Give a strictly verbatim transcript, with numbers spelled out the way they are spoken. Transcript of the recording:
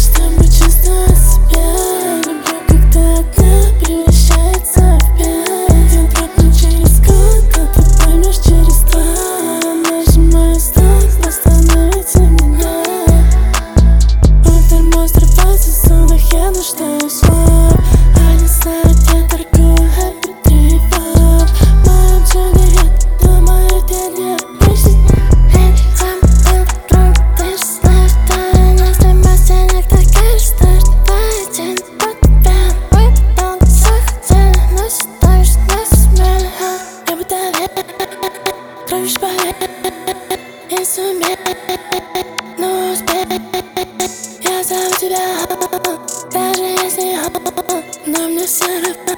чтобы чувствовать себя. Люблю, когда одна превращается в пять. Я трогну через год, а ты поймешь через два. Нажимаю стоп, остановите меня. Утром взрывается в судах, я нуждаюсь в слов. Они знают, я торгую everyday pop. Моя Джульет думает, я не обычный. Сам был друг, ты же знаешь, что я на стремосе. Иногда кажется, что в один под тебя выпал захотели, но считаешь, не сумели. Я бы давай, кровь болит, не сумею, но успею. Я зову тебя, даже если но мне все равно.